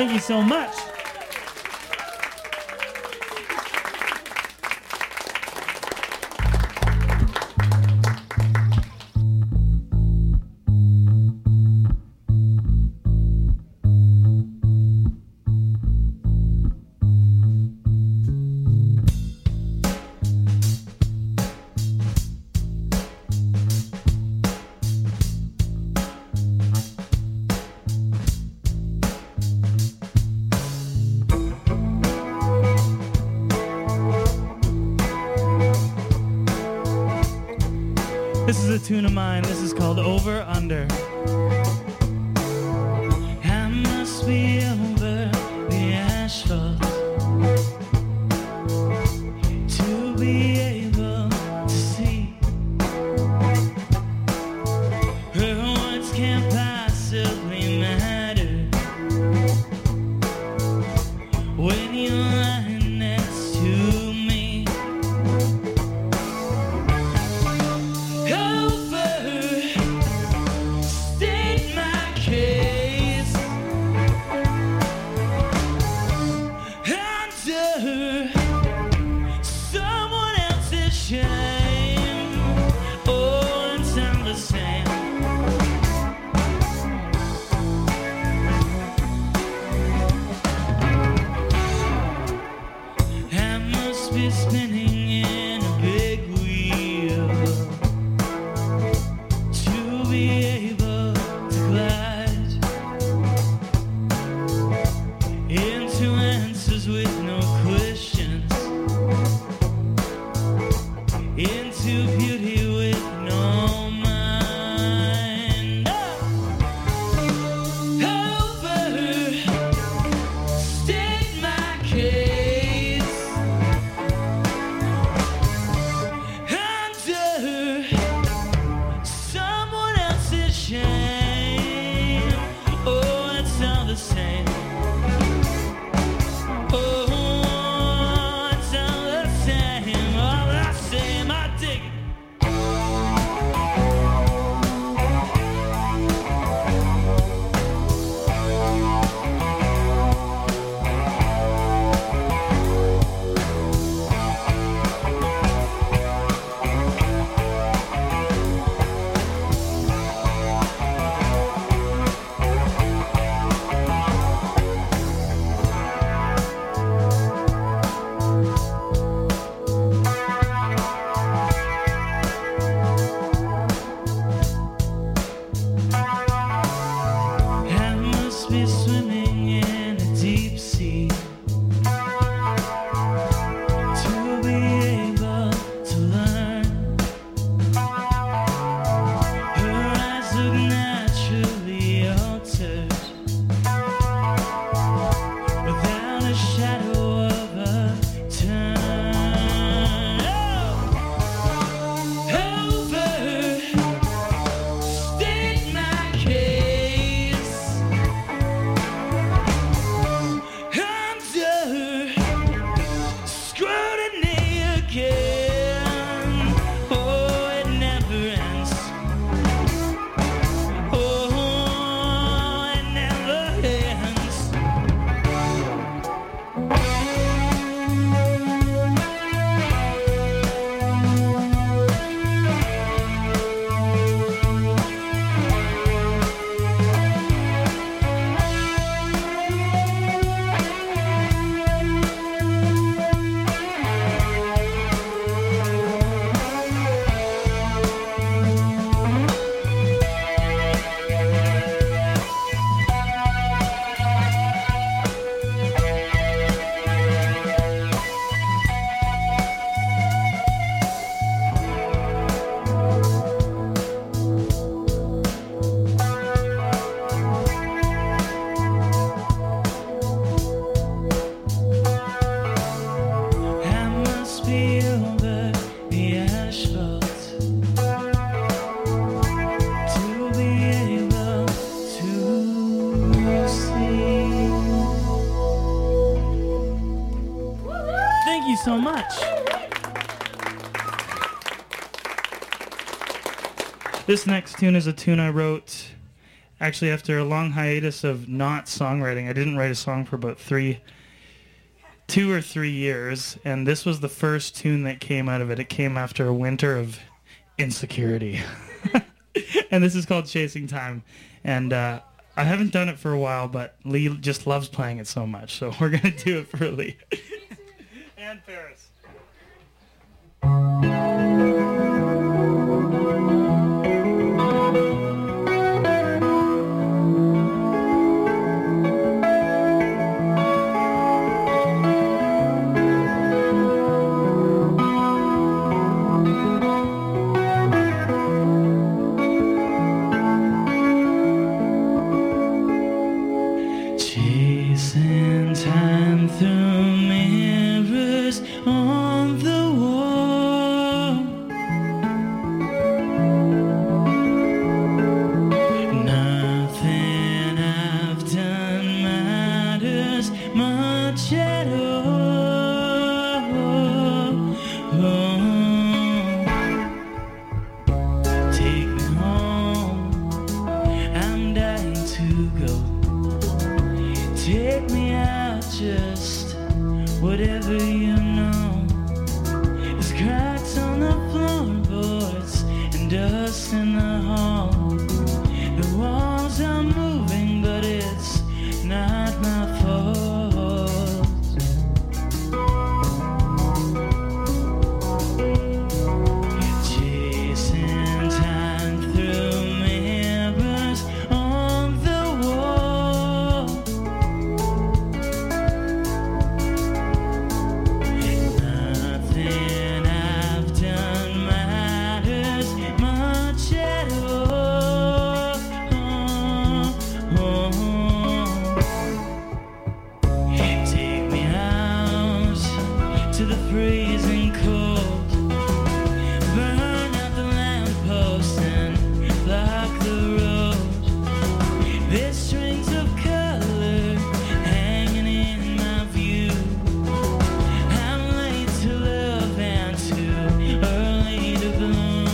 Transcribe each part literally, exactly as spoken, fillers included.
Thank you so much. This is a tune of mine. This is called Over Under. I must be over the asphalt to be able to see. Her words can't possibly matter when you're lying next to me. Be spinning in a big wheel to be able to glide into answers with no questions, into beauty with no mind. Over, state my case. Be swimming in a deep sea to be able to learn. Her eyes look naturally altered without a shadow of a turn. Oh! Over, state my case. So much. This next tune is a tune I wrote Actually, after a long hiatus of not songwriting, I didn't write a song for about three, two or three years, and this was the first tune that came out of it. It came after a winter of insecurity. And this is called Chasing Time. And uh, I haven't done it for a while, but Lee just loves playing it so much, so we're going to do it for Lee. And Paris. Chasing time through mirrors on the wall. Nothing I've done matters much at all. Take me home, I'm dying to go. Take me out, just whatever you know. There's cracks on the floorboards and dust in the hall. The walls are moving, but it's not my fault. Chasing time through mirrors on the wall. Nothing I've done matters much at all. Take me out to the freezing cold. Burn out the lamppost and block the road. There's strings of color hanging in my view. I'm late to love and too early to bloom.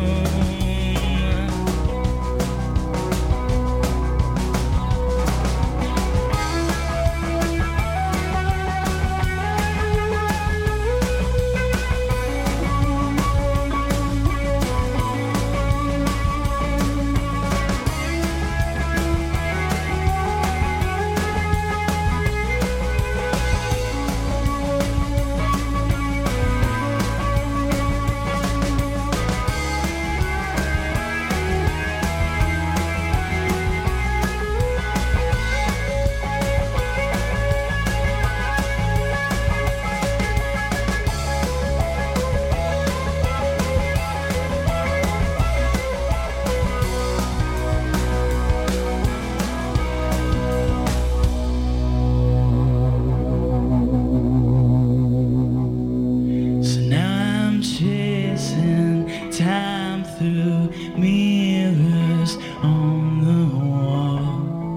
So now I'm chasing time through mirrors on the wall.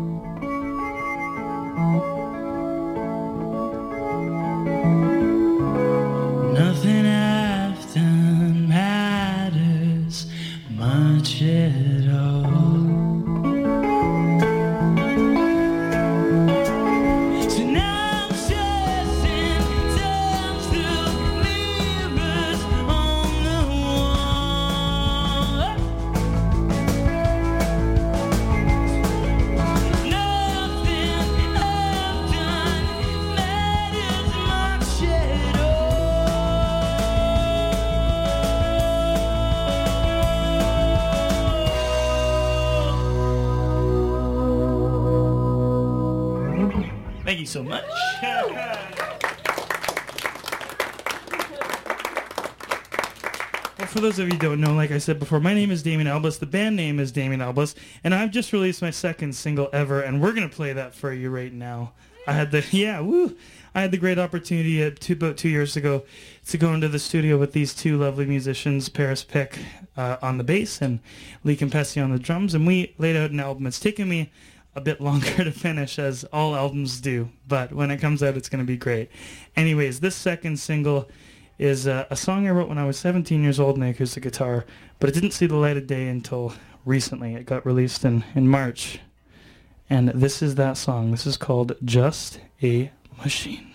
Nothing I've done matters much at all. So now I'm chasing time through mirrors on the wall. Nothing I've done matters much at all. Thank you so much. Well, for those of you who don't know, like I said before, my name is Damien Albus. The band name is Damien Albus, and I've just released my second single ever, and we're gonna play that for you right now. I had the yeah, woo! I had the great opportunity uh, two, about two years ago to go into the studio with these two lovely musicians, Paris Pick uh, on the bass and Lee Campesi on the drums, and we laid out an album. It's taken me a bit longer to finish, as all albums do, but when it comes out, it's going to be great. Anyways, this second single is uh, a song I wrote when I was seventeen years old on the acoustic guitar, but it didn't see the light of day until recently. It got released in, in March. And this is that song. This is called Just a Machine.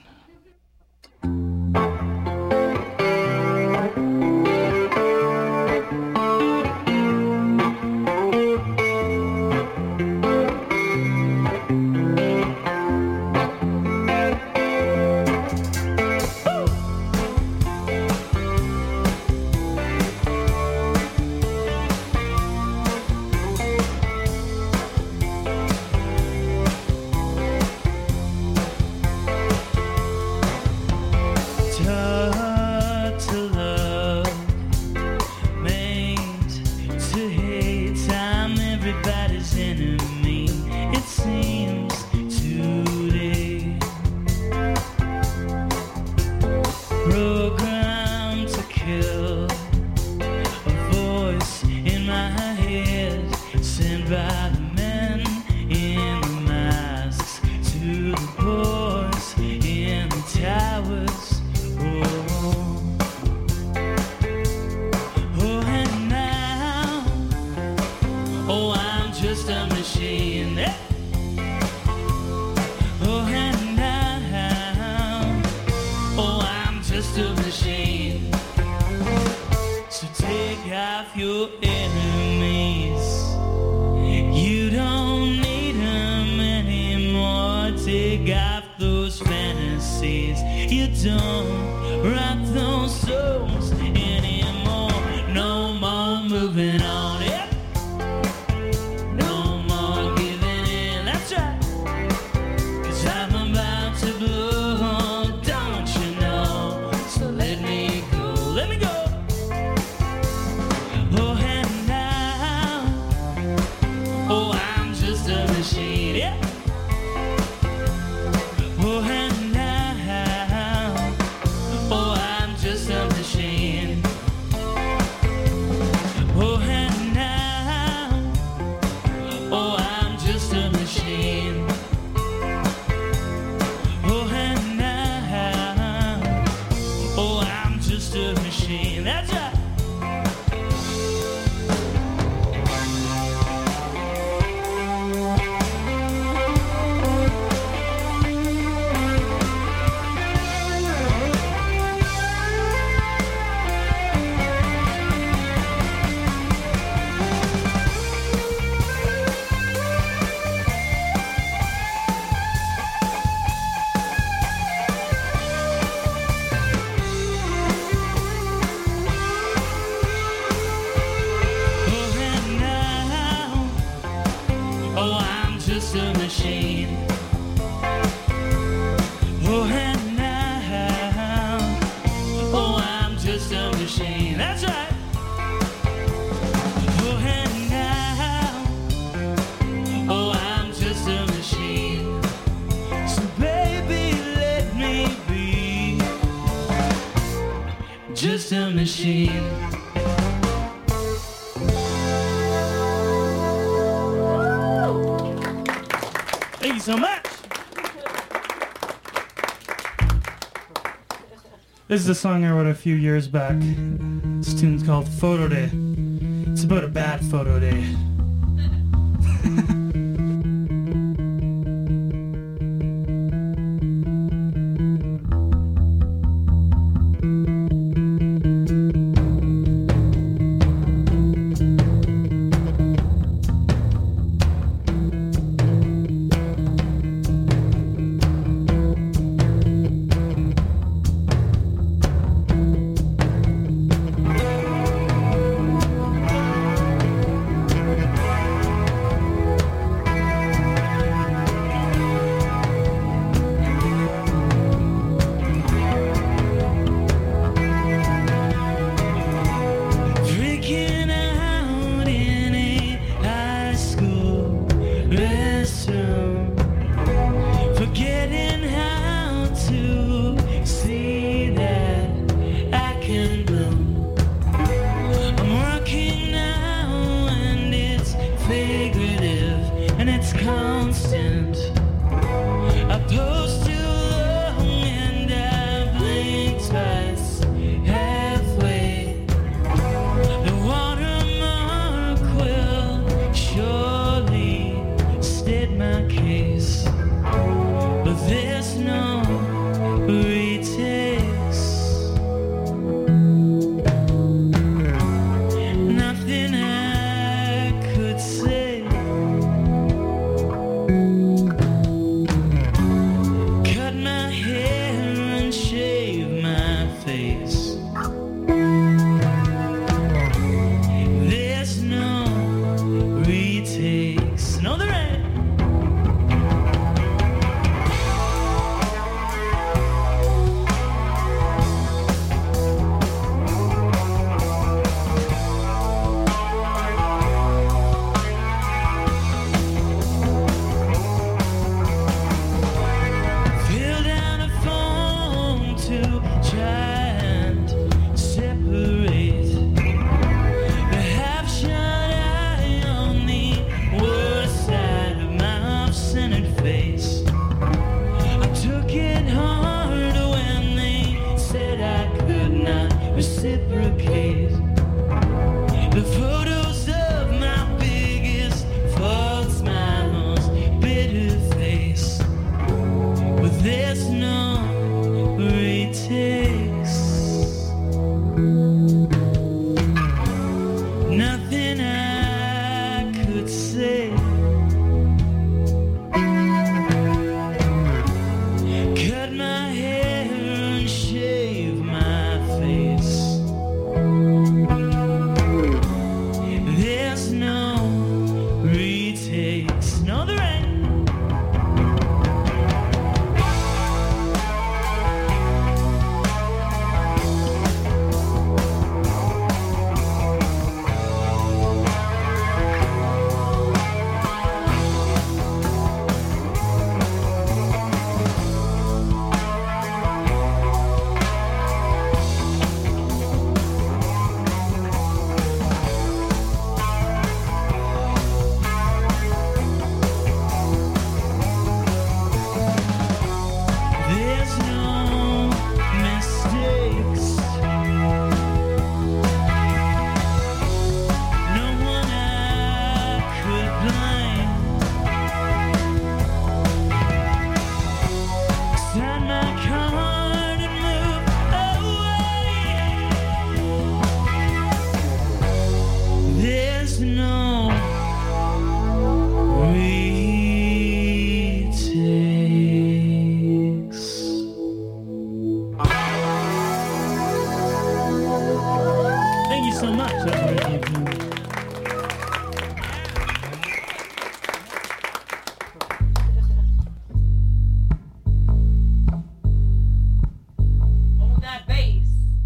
Just a machine. Thank you so much. This is a song I wrote a few years back. This tune's called Photo Day. It's about a bad photo day. reciprocate. The photos of my biggest faults, my most bitter face, but there's no retakes. Nothing I could say cut my hair and shave my face. There's no retakes. No, there ain't. There's no mistakes. No one I could blame. Sign my card and move away. There's no retakes. Thank you so much. That's very kind of you. On that bass.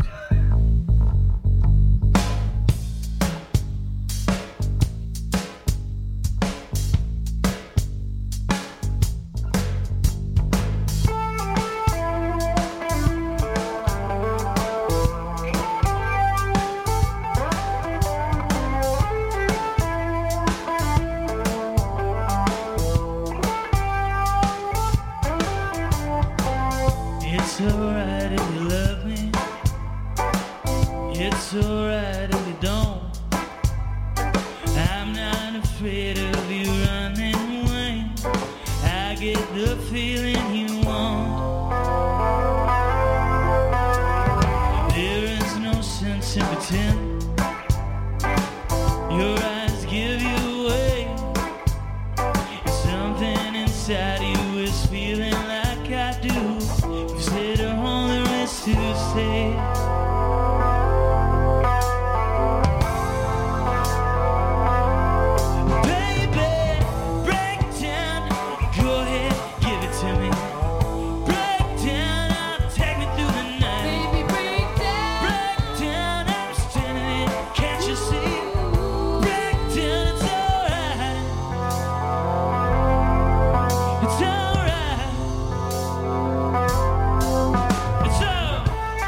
It's alright if you love me. It's alright if you don't. I'm not afraid of you running away. I get the feeling you want. There is no sense in pretend. Your eyes give you away. Something inside you is feeling like I do. You said all there is to say. Baby, break down. Go ahead, give it to me. Break down, I'll take me through the night. Baby, break down. Break down, I'm standing here. Can't you see? Break down, it's alright. It's alright. It's alright.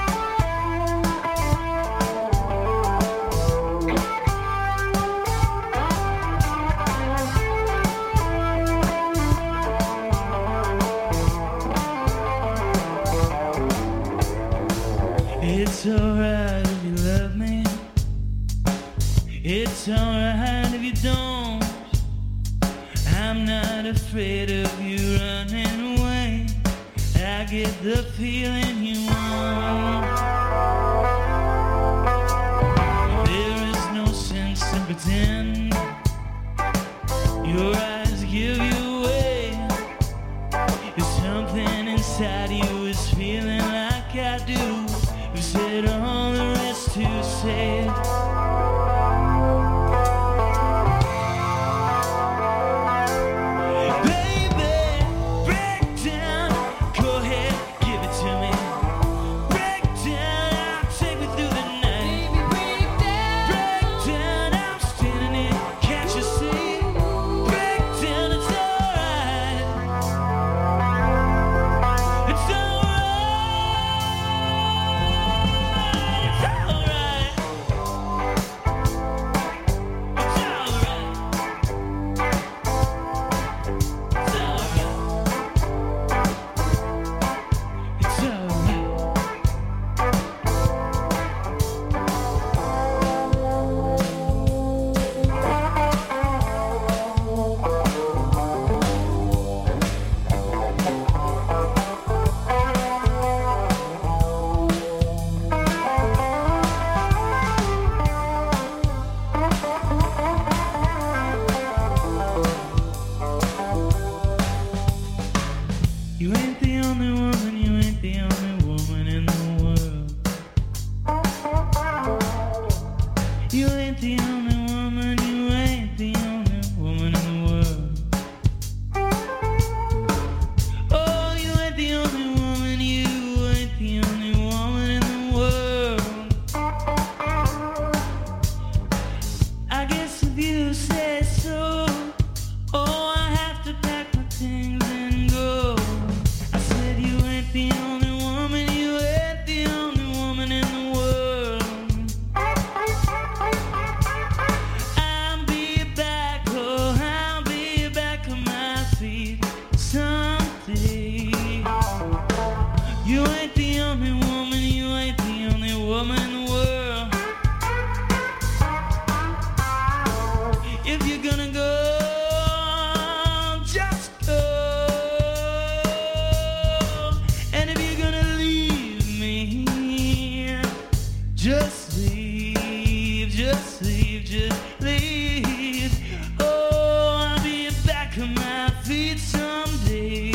It's alright if you love me. It's alright if you don't. I'm not afraid of you running away. I get the feeling you want. There is no sense in pretend. Your eyes give you away. There's something inside you is feeling like I do. You said all there is to say. Baby, break down. Go ahead, give it to me. Break down, I'll take me through the night. Baby, break down. Break down, I'm standing here. Can't you see? Break down, it's alright. It's alright. It's alright. tell me, woman, you ain't the only woman in the world. If you're gonna go, just go. And if you're gonna leave me, just leave, just leave, just leave. Oh, I'll be back on my feet someday.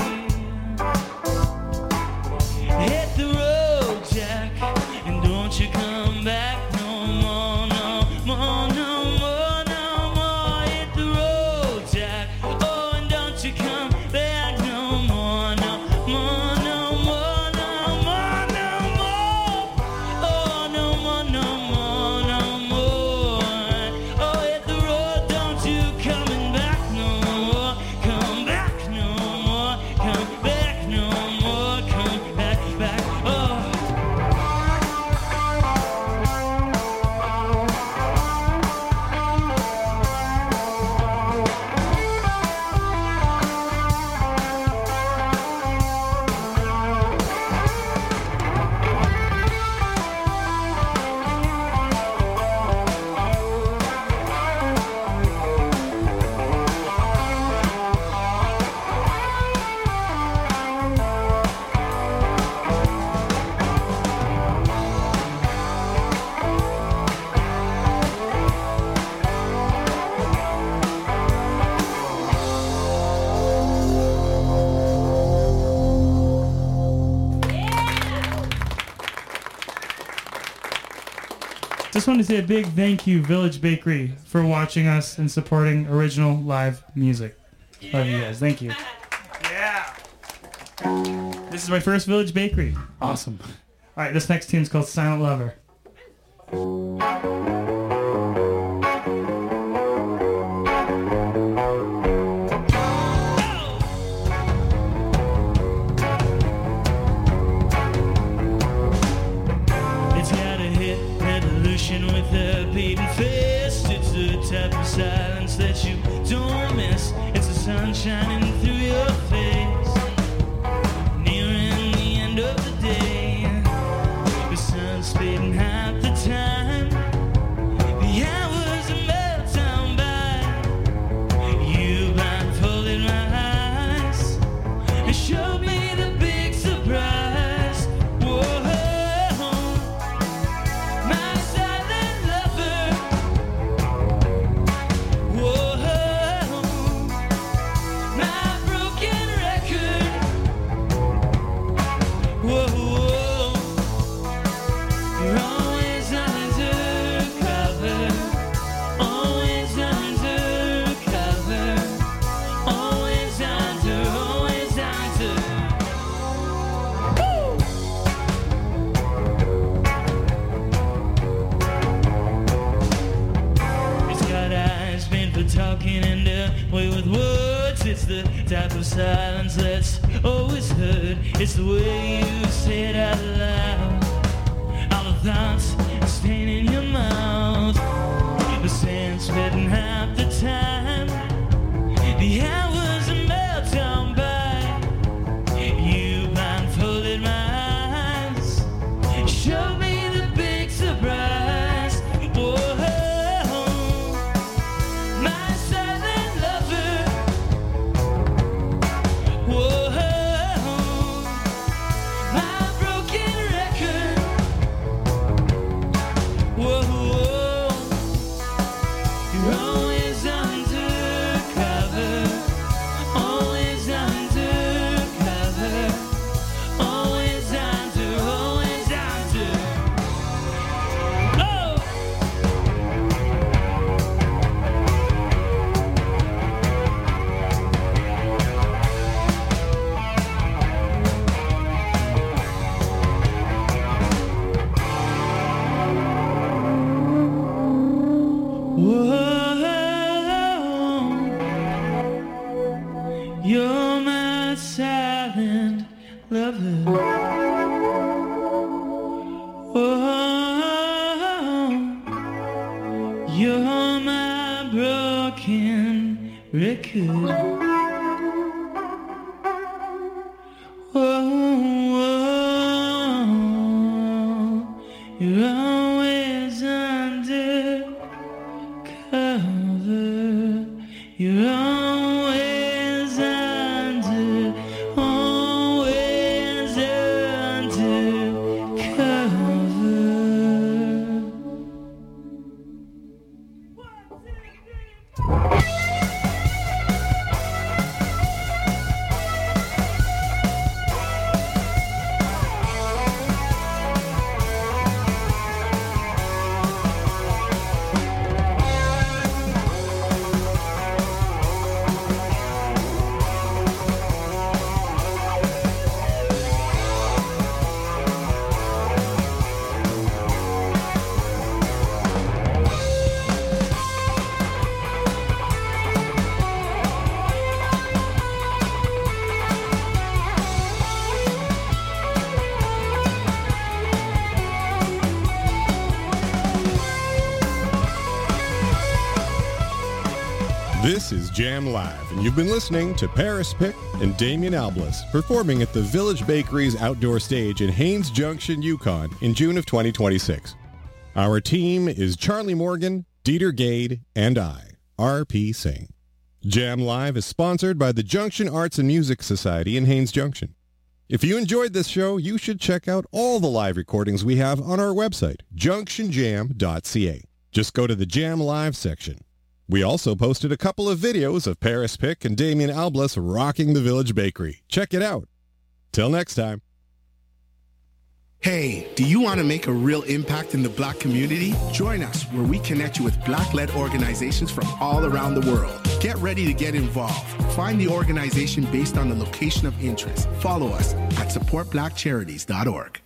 Hit the road, Jack, and don't you come back no more, no more, no more, no more. Hit the road, Jack, oh, and don't you come back no more, no more, no more, no more, no more. Oh, no more, no more, no more. Oh, hit the road, don't you coming back no more, come back no more, come back no more, come back, back, oh. Just want to say a big thank you, Village Bakery, for watching us and supporting original live music. Love you guys. Thank you. Yeah. This is my first Village Bakery. Awesome. All right, this next tune's called Silent Lover. It's gotta hit revolution with a beating fist. It's the type of silence that you don't miss. It's the sun shining through your face. Nearing the end of the day, the sun's fading half the time. The hours are melting by. You blindfolded my eyes and showed me the big surprise. Whoa. My silent lover, whoa, my broken record, whoa, you're always undercover, always undercover, always under, always under. Woo! It's got eyes made for talking and away with words. It's the type of silence that's always heard. It's the way you say it out loud. All the thoughts staying in your mouth. The sand's spitting half the time. The hours are melting by. You blindfolded my eyes. Show me the big surprise. Whoa, my silent lover. Whoa, my broken record. Whoa, you're always undercover, always undercover, always under, always under. Oh! Whoa, you're my silent lover. Whoa, you're my broken record. Whoa, whoa. You're always under cover. You're always under, always under cover. This is Jam Live, and you've been listening to Paris Pick and Damian Albliss performing at the Village Bakery's outdoor stage in Haines Junction, Yukon in June of twenty twenty-six. Our team is Charlie Morgan, Dieter Gade, and I, R P Singh. Jam Live is sponsored by the Junction Arts and Music Society in Haines Junction. If you enjoyed this show, you should check out all the live recordings we have on our website, junction jam dot c a. Just go to the Jam Live section. We also posted a couple of videos of Paris Pick and Damian Albliss rocking the Village Bakery. Check it out. Till next time. Hey, do you want to make a real impact in the Black community? Join us where we connect you with Black-led organizations from all around the world. Get ready to get involved. Find the organization based on the location of interest. Follow us at support black charities dot org.